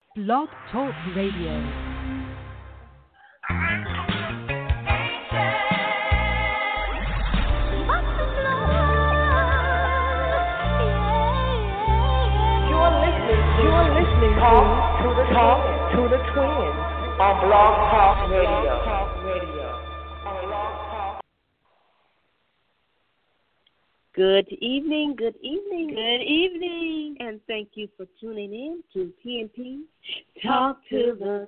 Blog Talk Radio. You're listening to the Twins on Blog Talk Radio. Good evening, and thank you for tuning in to PNP Talk to the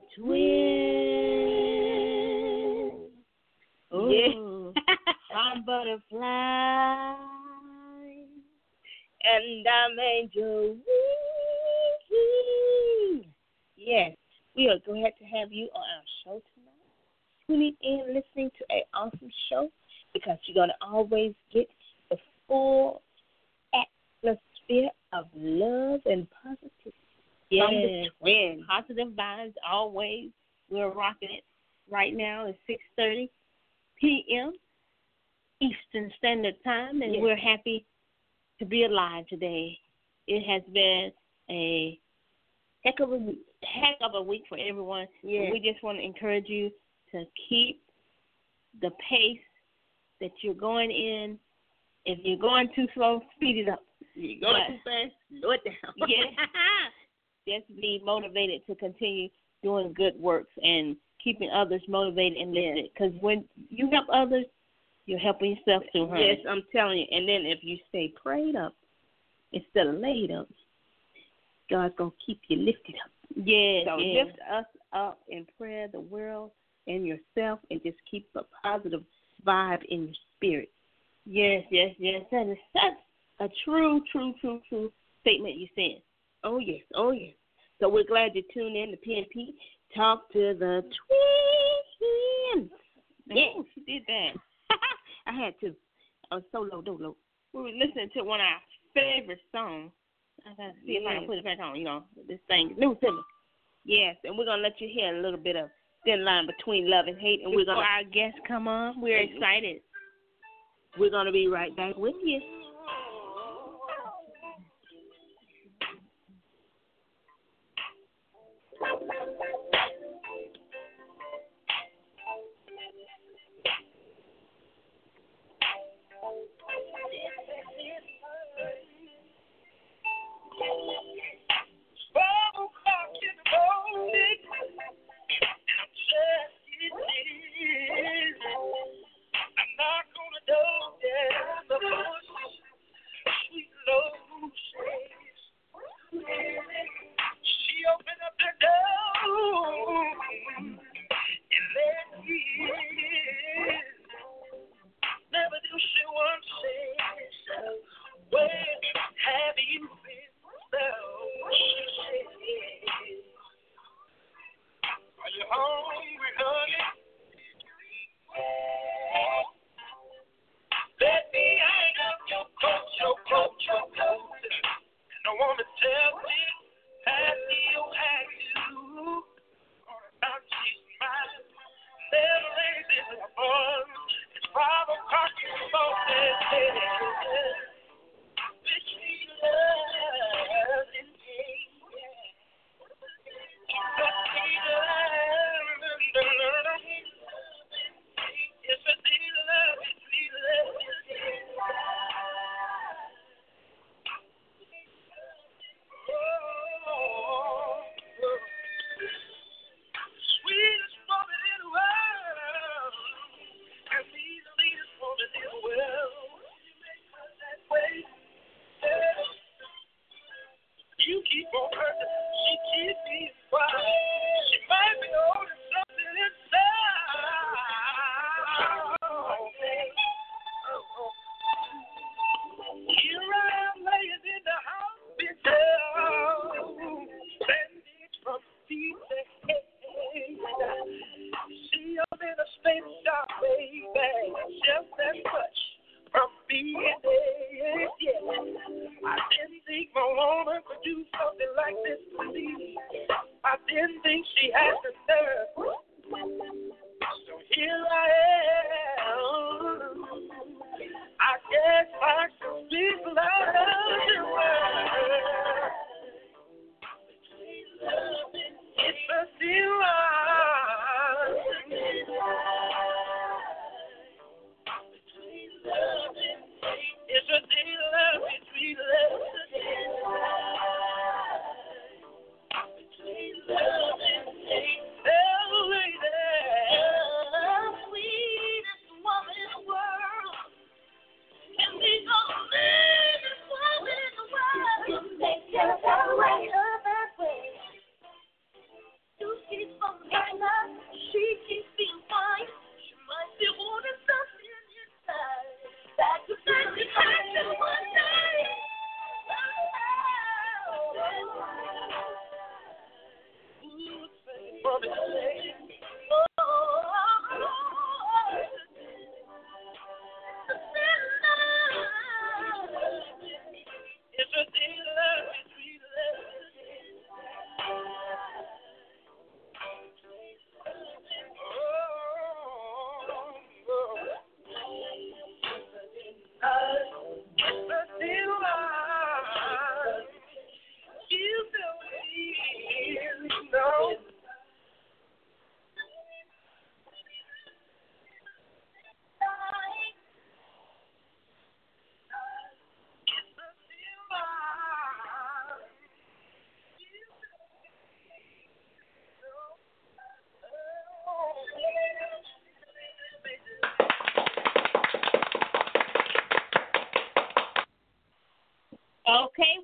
Twins. Yeah, I'm Butterfly, and I'm Angel. Yes, we are glad to have you on our show tonight. Tuning in, listening to an awesome show, because you're going to always get the full atmosphere of love and positivity. Yes, from the Twins. Positive vibes always. We're rocking it right now. It's 6:30 p.m. Eastern Standard Time, and we're happy to be alive today. It has been a heck of a week for everyone. Yeah. We just want to encourage you to keep the pace that you're going in. If you're going too slow, speed it up. You're going too fast, slow it down. Yeah. Just be motivated to continue doing good works and keeping others motivated and lifted. Because when you help others, you're helping yourself too, honey. Yes, I'm telling you. And then if you stay prayed up instead of laid up, God's going to keep you lifted up. Yeah. So lift us up in prayer, the world, and yourself, and just keep a positive vibe in your spirit. Yes. That is such a true statement you said. Oh, yes. So we're glad you tuned in to PNP Talk to the Twins. Yeah, she did that. I had to. I was so low. We were listening to one of our favorite songs. I gotta see if I can put it back on. You know, this thing is new to me. Yes, and we're gonna let you hear a little bit of thin line between love and hate. And before our guests come on, we're excited. We're gonna be right back with you.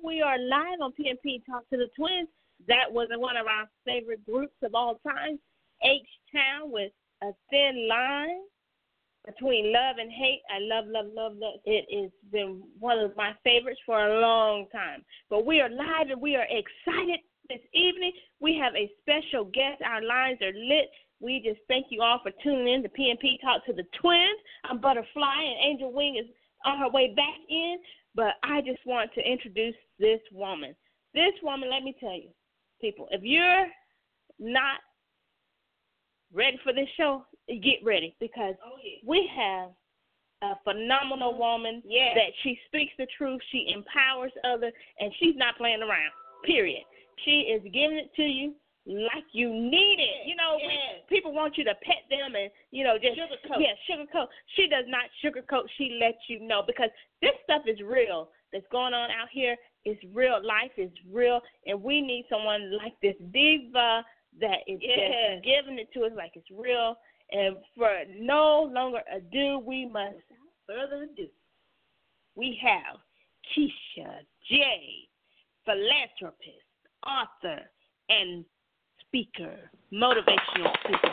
We are live on PNP Talk to the Twins. That was one of our favorite groups of all time, H-Town with A Thin Line Between Love and Hate. I love. It has been one of my favorites for a long time. But we are live and we are excited this evening. We have a special guest. Our lines are lit. We just thank you all for tuning in to PNP Talk to the Twins. I'm Butterfly, and Angel Wing is on her way back in. But I just want to introduce this woman. This woman, let me tell you, people, if you're not ready for this show, get ready, because we have a phenomenal woman that she speaks the truth, she empowers others, and she's not playing around, period. She is giving it to you like you need it. You know, people want you to pet them and, you know, just sugarcoat. Yeah, sugarcoat. She does not sugarcoat. She lets you know, because this stuff is real that's going on out here. It's real. Life is real, and we need someone like this diva that is just giving it to us like it's real. And for no longer ado, we must, without further ado, we have Keisha J., philanthropist, author, and speaker, motivational speaker.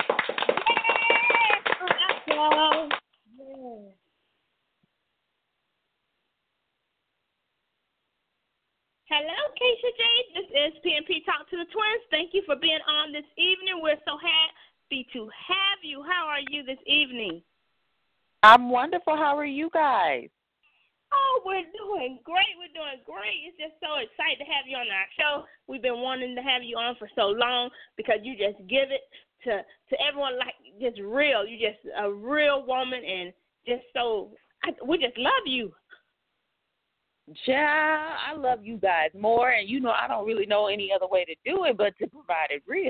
Hello, Keisha J. This is PNP Talk to the Twins. Thank you for being on this evening. We're so happy to have you. How are you this evening? I'm wonderful. How are you guys? Oh, we're doing great. We're doing great. It's just so excited to have you on our show. We've been wanting to have you on for so long because you just give it to everyone like just real. You're just a real woman, and just so we just love you. Yeah, I love you guys more, and you know I don't really know any other way to do it but to provide it real.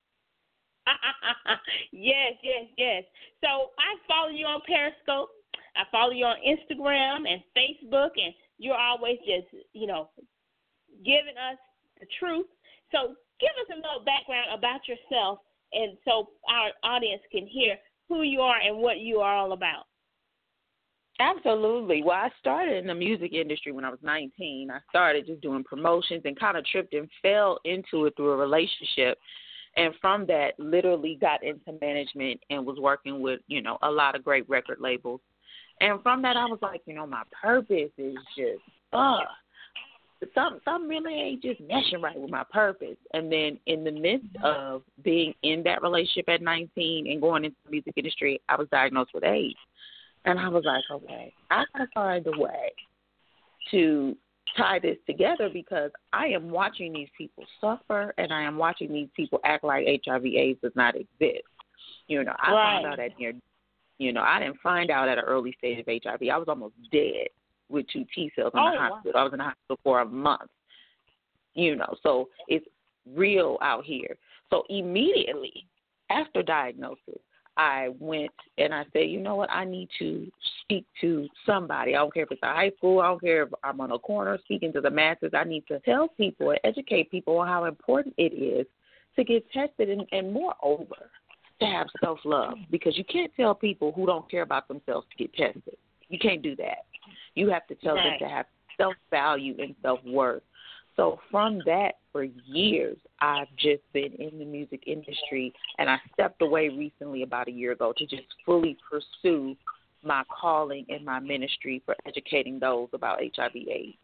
Yes. So I follow you on Periscope. I follow you on Instagram and Facebook, and you're always just, you know, giving us the truth. So give us a little background about yourself, and so our audience can hear who you are and what you are all about. Absolutely. Well, I started in the music industry when I was 19. I started just doing promotions and kind of tripped and fell into it through a relationship. And from that, literally got into management and was working with, you know, a lot of great record labels. And from that, I was like, you know, my purpose is just, something really ain't just meshing right with my purpose. And then in the midst of being in that relationship at 19 and going into the music industry, I was diagnosed with AIDS. And I was like, okay, I got to find a way to tie this together, because I am watching these people suffer, and I am watching these people act like HIV/AIDS does not exist. You know, I found out I didn't find out at an early stage of HIV. I was almost dead with 2 T cells in the hospital. Wow. I was in the hospital for a month. You know, so it's real out here. So immediately after diagnosis, I went and I said, you know what, I need to speak to somebody. I don't care if it's a high school. I don't care if I'm on a corner speaking to the masses. I need to tell people and educate people on how important it is to get tested, and moreover, to have self-love, because you can't tell people who don't care about themselves to get tested. You can't do that. You have to tell them to have self-value and self-worth. So from that, for years, I've just been in the music industry, and I stepped away recently about a year ago to just fully pursue my calling and my ministry for educating those about HIV/AIDS.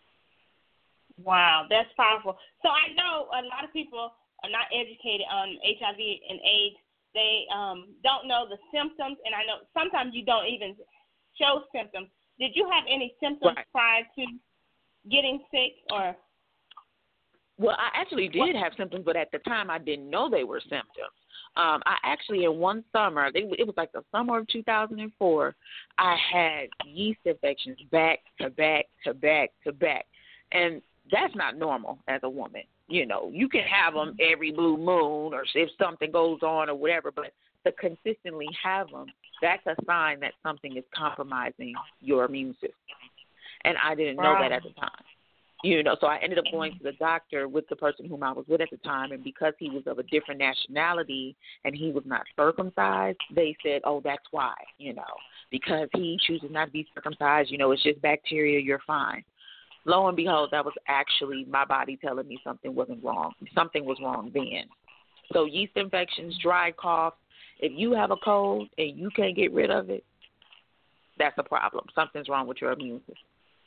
Wow, that's powerful. So I know a lot of people are not educated on HIV and AIDS. They don't know the symptoms, and I know sometimes you don't even show symptoms. Did you have any symptoms prior to getting sick, or? Well, I actually did have symptoms, but at the time I didn't know they were symptoms. I actually, in one summer, it was like the summer of 2004, I had yeast infections back to back to back to back. And that's not normal as a woman. You know, you can have them every blue moon or if something goes on or whatever, but to consistently have them, that's a sign that something is compromising your immune system. And I didn't know that at the time. You know, so I ended up going to the doctor with the person whom I was with at the time, and because he was of a different nationality and he was not circumcised, they said, oh, that's why, you know, because he chooses not to be circumcised, you know, it's just bacteria, you're fine. lo and behold, that was actually my body telling me something wasn't wrong. Something was wrong then. So yeast infections, dry cough, if you have a cold and you can't get rid of it, that's a problem. Something's wrong with your immune system.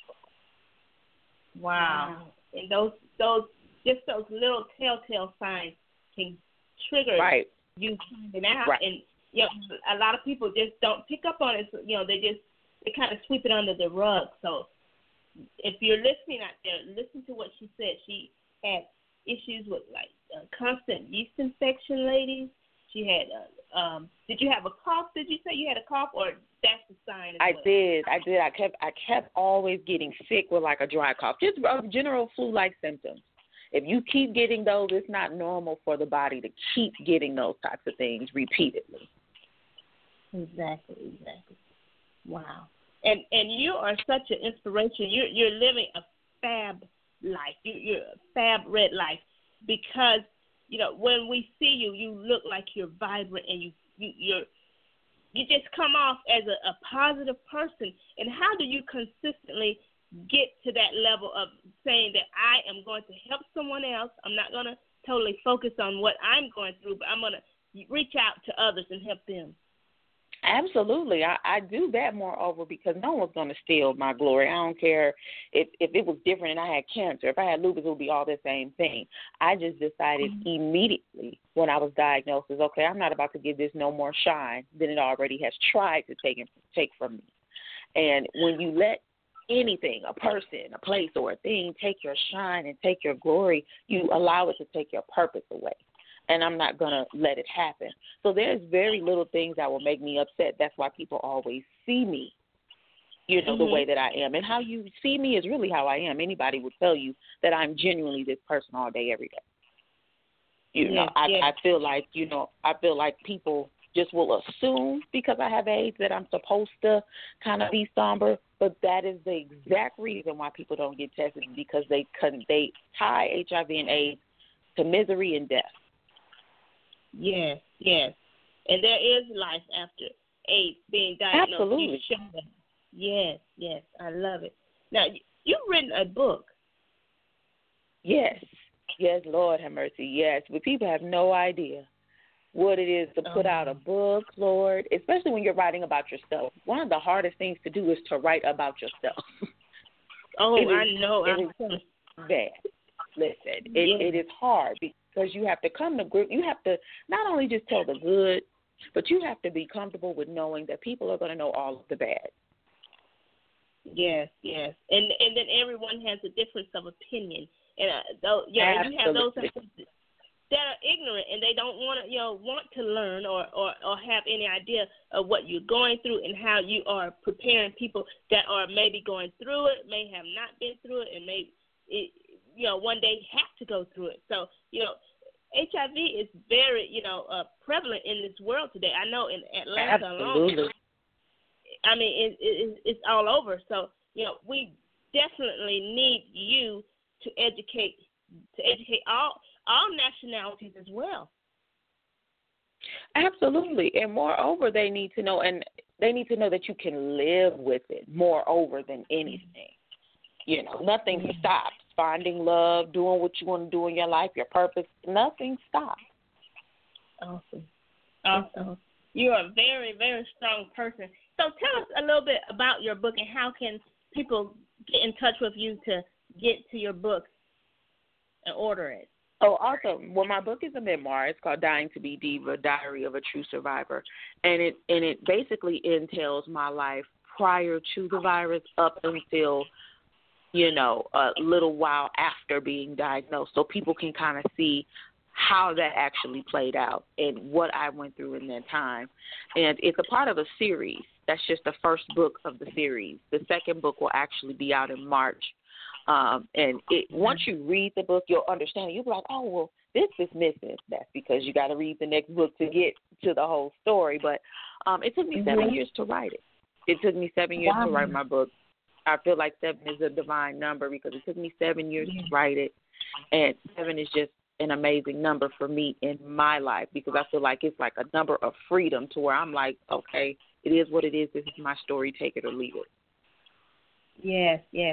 Wow. And those little telltale signs can trigger you finding out. Right. And a lot of people just don't pick up on it. So, they kind of sweep it under the rug. So if you're listening out there, listen to what she said. She had issues with constant yeast infection, ladies. She had. Did you have a cough? Did you say you had a cough, or that's the sign? I did. I kept always getting sick with like a dry cough, just general flu-like symptoms. If you keep getting those, it's not normal for the body to keep getting those types of things repeatedly. Exactly. Wow. And you are such an inspiration. You're living a fab life. You're a fab red life because when we see you, you look like you're vibrant and you just come off as a positive person. And how do you consistently get to that level of saying that I am going to help someone else? I'm not going to totally focus on what I'm going through, but I'm going to reach out to others and help them. Absolutely. I do that moreover because no one's going to steal my glory. I don't care if it was different and I had cancer. If I had lupus, it would be all the same thing. I just decided immediately when I was diagnosed, okay, I'm not about to give this no more shine than it already has tried to take from me. And when you let anything, a person, a place, or a thing take your shine and take your glory, you allow it to take your purpose away. And I'm not going to let it happen. So there's very little things that will make me upset. That's why people always see me, the way that I am. And how you see me is really how I am. Anybody would tell you that I'm genuinely this person all day, every day. I feel like people just will assume because I have AIDS that I'm supposed to kind of be somber. But that is the exact reason why people don't get tested, because they tie HIV and AIDS to misery and death. Yes. And there is life after AIDS being diagnosed. Absolutely. Yes, I love it. Now, you've written a book. Yes, Lord have mercy, yes. But people have no idea what it is to put out a book, Lord, especially when you're writing about yourself. One of the hardest things to do is to write about yourself. I know. It is bad. Listen, it is hard because you have to come to grip. You have to not only just tell the good, but you have to be comfortable with knowing that people are going to know all of the bad. Yes. And then everyone has a difference of opinion. And you have those that are ignorant and they don't want to learn or have any idea of what you're going through and how you are preparing people that are maybe going through it, may have not been through it, and may one day have to go through it. So HIV is very prevalent in this world today. I know in Atlanta alone. I mean, it's all over. So we definitely need you to educate all nationalities as well. Absolutely. And moreover, they need to know that you can live with it moreover than anything. Nothing stops. Finding love, doing what you want to do in your life, your purpose, nothing stops. Awesome. You're a very, very strong person. So tell us a little bit about your book and how can people get in touch with you to get to your book and order it. Oh, awesome. Well, my book is a memoir. It's called Dying to be Diva, Diary of a True Survivor. And it basically entails my life prior to the virus up until a little while after being diagnosed, so people can kind of see how that actually played out and what I went through in that time. And it's a part of a series. That's just the first book of the series. The second book will actually be out in March. And once you read the book, you'll understand it. You'll be like, oh, well, this is missing. That's because you got to read the next book to get to the whole story. But it took me 7 years to write it. It took me 7 years to write my book. I feel like 7 is a divine number because it took me 7 years to write it, and 7 is just an amazing number for me in my life because I feel like it's like a number of freedom to where I'm like, okay, it is what it is. This is my story. Take it or leave it. Yes.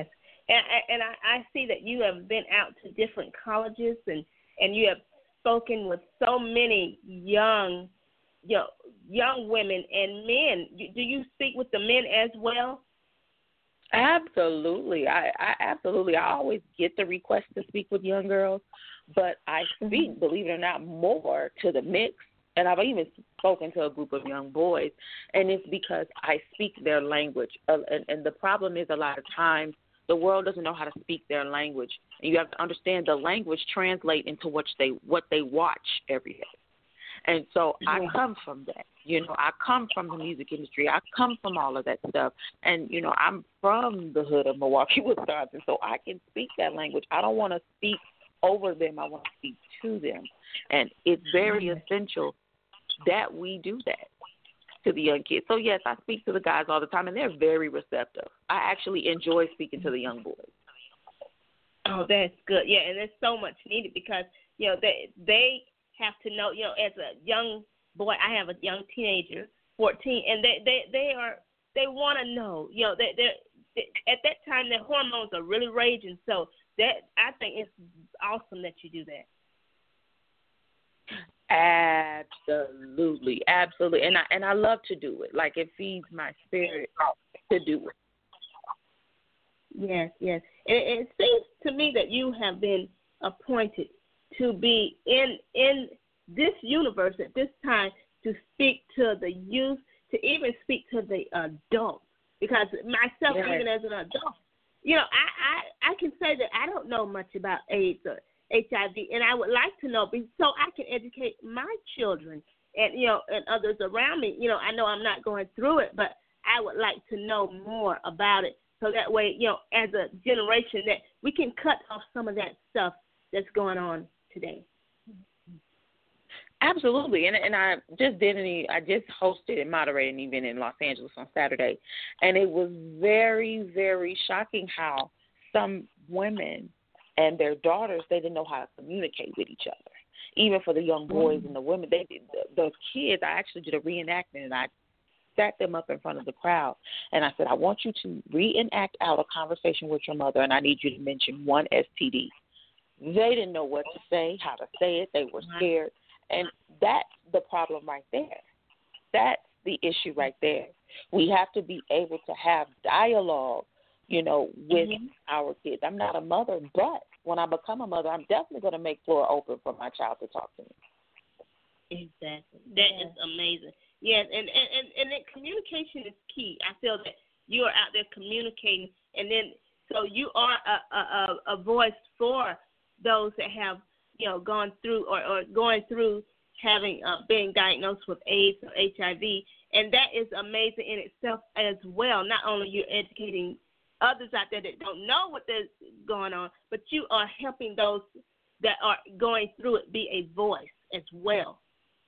And I see that you have been out to different colleges and you have spoken with so many young women and men. Do you speak with the men as well? Absolutely. I absolutely. I always get the request to speak with young girls, but I speak, believe it or not, more to the mix. And I've even spoken to a group of young boys, and it's because I speak their language. And the problem is a lot of times the world doesn't know how to speak their language. And you have to understand the language translate into what they watch every day. And so I come from that. I come from the music industry. I come from all of that stuff. And, I'm from the hood of Milwaukee, Wisconsin, so I can speak that language. I don't want to speak over them. I want to speak to them. And it's very essential that we do that to the young kids. So, yes, I speak to the guys all the time, and they're very receptive. I actually enjoy speaking to the young boys. Oh, that's good. Yeah, and it's so much needed because, they have to know, as a young boy, I have a young teenager, 14, and they want to know, they at that time their hormones are really raging. So that I think it's awesome that you do that. Absolutely, and I love to do it. Like it feeds my spirit to do it. Yes. It seems to me that you have been appointed to be in this universe at this time to speak to the youth, to even speak to the adults. Because myself, even as an adult, I can say that I don't know much about AIDS or HIV, and I would like to know so I can educate my children and and others around me. I know I'm not going through it, but I would like to know more about it, so that way, as a generation, that we can cut off some of that stuff that's going on today. Absolutely, and I just hosted and moderated an event in Los Angeles on Saturday, and it was very, very shocking how some women and their daughters, they didn't know how to communicate with each other. Even for the young boys and the women, the kids, I actually did a reenactment, and I sat them up in front of the crowd, and I said, I want you to reenact out a conversation with your mother, and I need you to mention one STD. They didn't know what to say, how to say it. They were scared. And that's the problem right there. That's the issue right there. We have to be able to have dialogue, with our kids. I'm not a mother, but when I become a mother, I'm definitely going to make floor open for my child to talk to me. Exactly. That is amazing. Yes, and communication is key. I feel that you are out there communicating, and then so you are a voice for those that have gone through or going through having being diagnosed with AIDS or HIV, and that is amazing in itself as well. Not only you're educating others out there that don't know what is going on, but you are helping those that are going through it be a voice as well.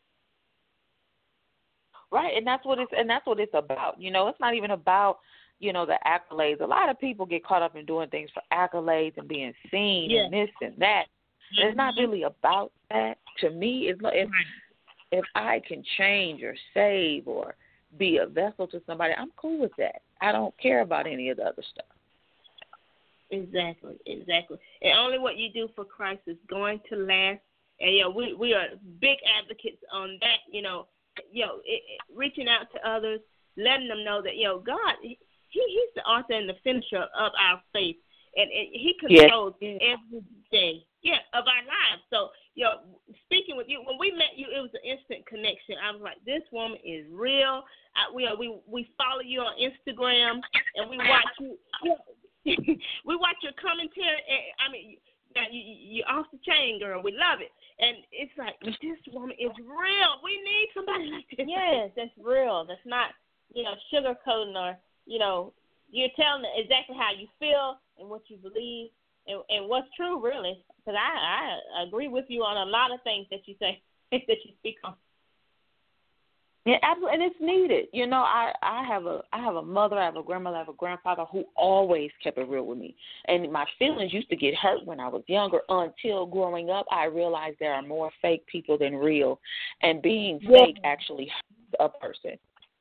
Right, and that's what it's about. It's not even about the accolades. A lot of people get caught up in doing things for accolades and being seen and this and that. It's not really about that. To me, if I can change or save or be a vessel to somebody, I'm cool with that. I don't care about any of the other stuff. Exactly. And only what you do for Christ is going to last. And we are big advocates on that. Reaching out to others, letting them know that God, He's the author and the finisher of our faith, and He controls every day. Of our lives. So, speaking with you, when we met you, it was an instant connection. I was like, this woman is real. We follow you on Instagram, and we watch you. We watch your commentary. And, you're off the chain, girl. We love it. And it's like, this woman is real. We need somebody like this. Yes, that's real. That's not, sugarcoating or, you're telling exactly how you feel and what you believe. And what's true, really, because I agree with you on a lot of things that you say, that you speak on. Yeah, absolutely, and it's needed. I have a mother, I have a grandmother, I have a grandfather who always kept it real with me. And my feelings used to get hurt when I was younger until growing up, I realized there are more fake people than real. And being fake actually hurts a person.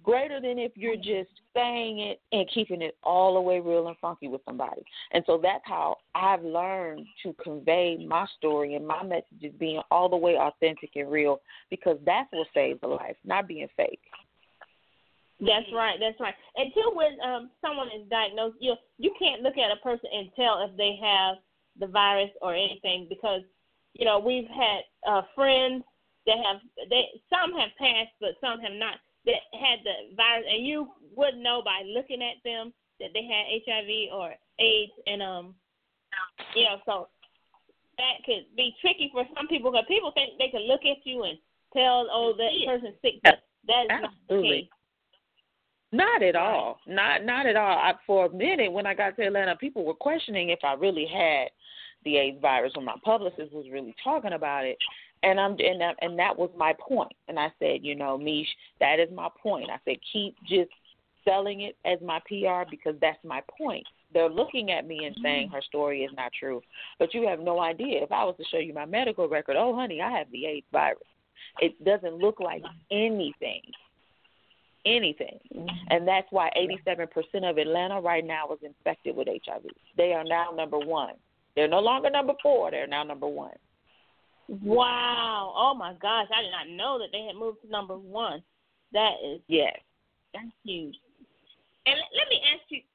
greater than if you're just saying it and keeping it all the way real and funky with somebody. And so that's how I've learned to convey my story and my messages being all the way authentic and real, because that's what saves a life, not being fake. That's right. That's right. Until when someone is diagnosed, you can't look at a person and tell if they have the virus or anything, because we've had friends that some have passed, but some have not, that had the virus, and you would know by looking at them that they had HIV or AIDS, and so that could be tricky for some people, because people think they can look at you and tell, that person's sick, but that is not the case. Not at all. Not at all. For a minute, when I got to Atlanta, people were questioning if I really had the AIDS virus, when my publicist was really talking about it. And that was my point. And I said, Mish, that is my point. I said, keep just selling it as my PR, because that's my point. They're looking at me and saying her story is not true. But you have no idea. If I was to show you my medical record, oh, honey, I have the AIDS virus. It doesn't look like anything. And that's why 87% of Atlanta right now is infected with HIV. They are now number 1. They're no longer number 4. They're now number 1. Wow. Oh, my gosh. I did not know that they had moved to number 1. That is that's huge. And let me ask you,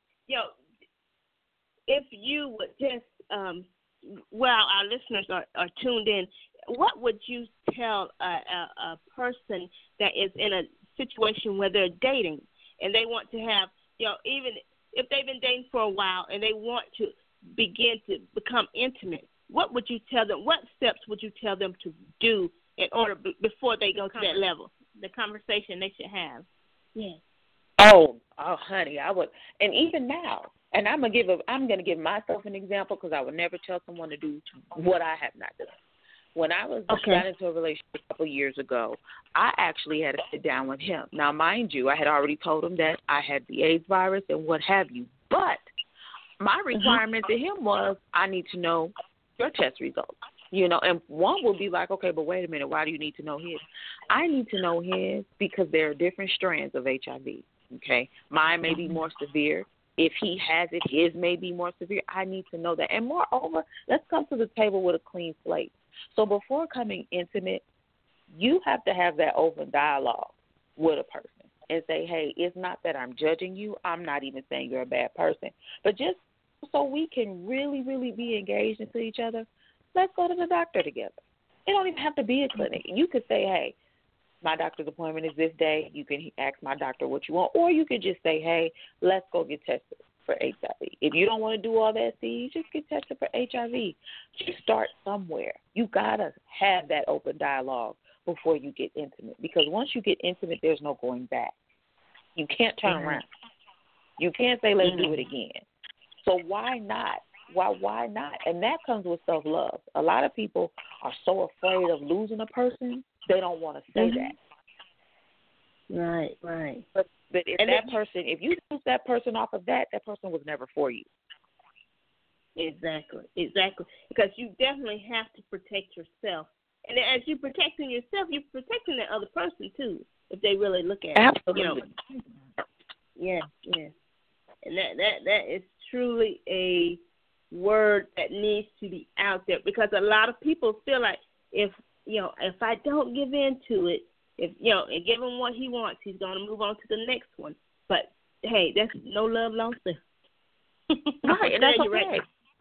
if you would just, while our listeners are tuned in, what would you tell a person that is in a situation where they're dating and they want to have, even if they've been dating for a while and they want to begin to become intimate, what would you tell them? What steps would you tell them to do in order before they go to that level? The conversation they should have. Yeah. Oh, honey, I would, and even now, and I'm gonna give myself an example, because I would never tell someone to do what I have not done. When I got into a relationship a couple of years ago, I actually had to sit down with him. Now, mind you, I had already told him that I had the AIDS virus and what have you. But my requirement to him was, I need to know your test results. And one will be like, okay, but wait a minute, why do you need to know his? I need to know his because there are different strands of HIV, okay? Mine may be more severe. If he has it, his may be more severe. I need to know that. And moreover, let's come to the table with a clean slate. So before coming intimate, you have to have that open dialogue with a person and say, hey, it's not that I'm judging you. I'm not even saying you're a bad person. But just so we can really, really be engaged into each other, let's go to the doctor together. It don't even have to be a clinic. You could say, hey, my doctor's appointment is this day. You can ask my doctor what you want. Or you could just say, hey, let's go get tested for HIV. If you don't want to do all that, you just get tested for HIV. Just start somewhere. You got to have that open dialogue before you get intimate, because once you get intimate, there's no going back. You can't turn around. You can't say, let's do it again. So why not? Why not? And that comes with self-love. A lot of people are so afraid of losing a person, they don't want to say that. Right. But if you lose that person off of that person was never for you. Exactly. Because you definitely have to protect yourself. And as you're protecting yourself, you're protecting the other person, too, if they really look at it. Absolutely. Yeah. And that is truly a word that needs to be out there, because a lot of people feel like if I don't give in to it, and give him what he wants, he's going to move on to the next one. But, hey, that's no love lost there. Right, and that's okay. Right.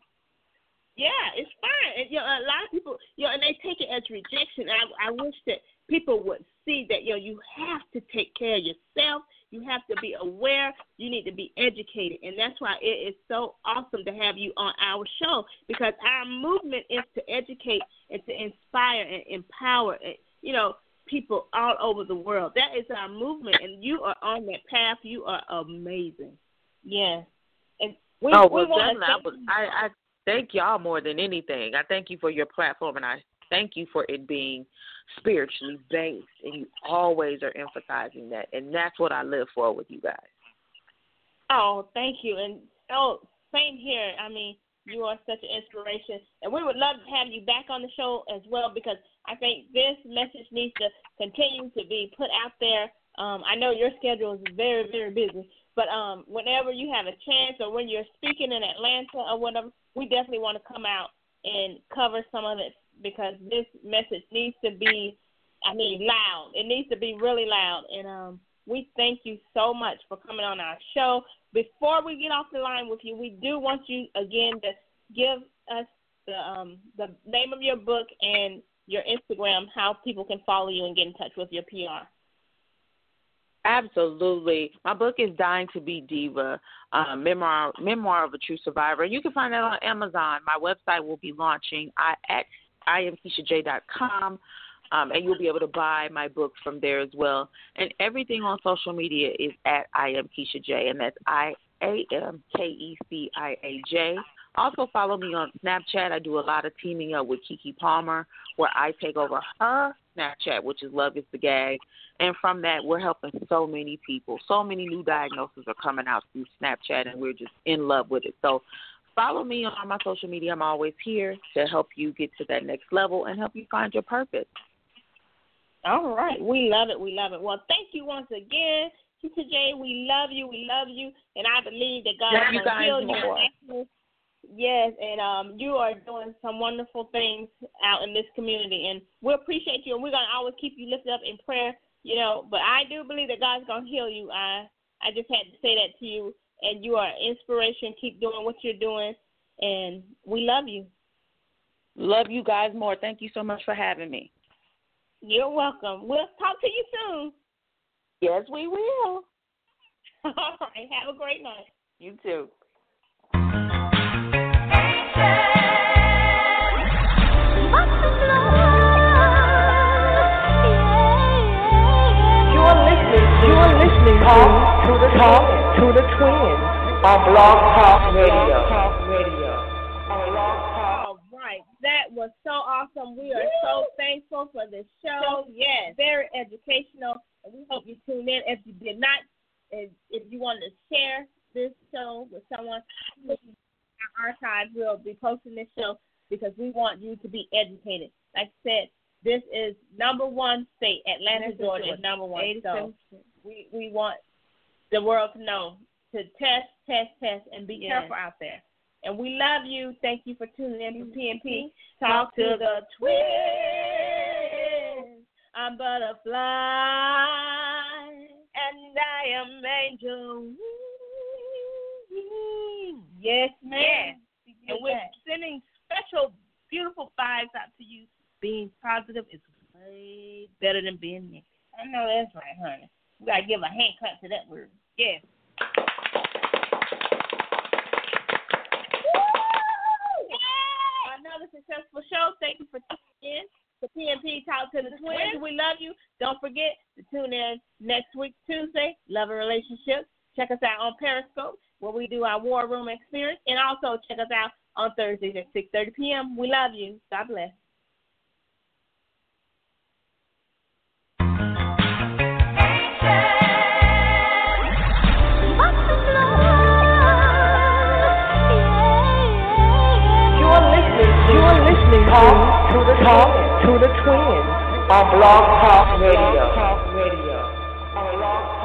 Yeah, it's fine. And, a lot of people, and they take it as rejection. I wish that people would see that, you have to take care of yourself. You have to be aware. You need to be educated. And that's why it is so awesome to have you on our show, because our movement is to educate and to inspire and empower, people all over the world. That is our movement, and you are on that path. You are amazing. Yeah. And I thank y'all more than anything. I thank you for your platform, and I thank you for it being spiritually based, and you always are emphasizing that, and that's what I live for with you guys. Oh, thank you. And same here. I mean, you are such an inspiration, and we would love to have you back on the show as well, because I think this message needs to continue to be put out there I know your schedule is very, very busy, but whenever you have a chance or when you're speaking in Atlanta or whatever, we definitely want to come out and cover some of it because this message needs to be, loud. It needs to be really loud. And we thank you so much for coming on our show. Before we get off the line with you, we do want you, again, to give us the name of your book and your Instagram, how people can follow you and get in touch with your PR. Absolutely. My book is Dying to Be Diva, Memoir of a True Survivor. You can find that on Amazon. My website will be launching at IamKeishaJ.com, and you'll be able to buy my book from there as well. And everything on social media is at IamKeishaJ, and that's IamKeishaJ. Also follow me on Snapchat. I do a lot of teaming up with Keke Palmer, where I take over her Snapchat, which is Love is the Gag. And from that, we're helping so many people. So many new diagnoses are coming out through Snapchat, and we're just in love with it. So follow me on my social media. I'm always here to help you get to that next level and help you find your purpose. All right. We love it. We love it. Well, thank you once again, Keisha J. We love you. We love you. And I believe that God is going to heal you. Yes, and you are doing some wonderful things out in this community, and we appreciate you, and we're going to always keep you lifted up in prayer, but I do believe that God's going to heal you. I just had to say that to you, and you are an inspiration. Keep doing what you're doing, and we love you. Love you guys more. Thank you so much for having me. You're welcome. We'll talk to you soon. Yes, we will. All right. Have a great night. You too. You are listening to the Twins on Blog Talk Radio. All right, that was so awesome. We are so thankful for this show. Yes, very educational, and we hope you tune in. If you did not, if you wanted to share this show with someone, our archives will be posting this show because we want you to be educated. Like I said, this is number one state. Atlanta, Georgia is number one. So we want the world to know to test, and be careful out there. And we love you. Thank you for tuning in to PNP. Talk to the Twins. I'm Butterfly, and I am Angel. Yes, ma'am. Yes. And we're sending special, beautiful vibes out to you. Being positive is way better than being negative. I know that's right, honey. We got to give a hand clap to that word. Yes. Another successful show. Thank you for tuning in to PNP Talk to the Twins. We love you. Don't forget to tune in next week, Tuesday, Love and Relationships. Check us out on Periscope, where we do our War Room experience. And also check us out on Thursdays at 6:30 p.m. We love you. God bless. You are listening to the Twins on Blog Talk Radio.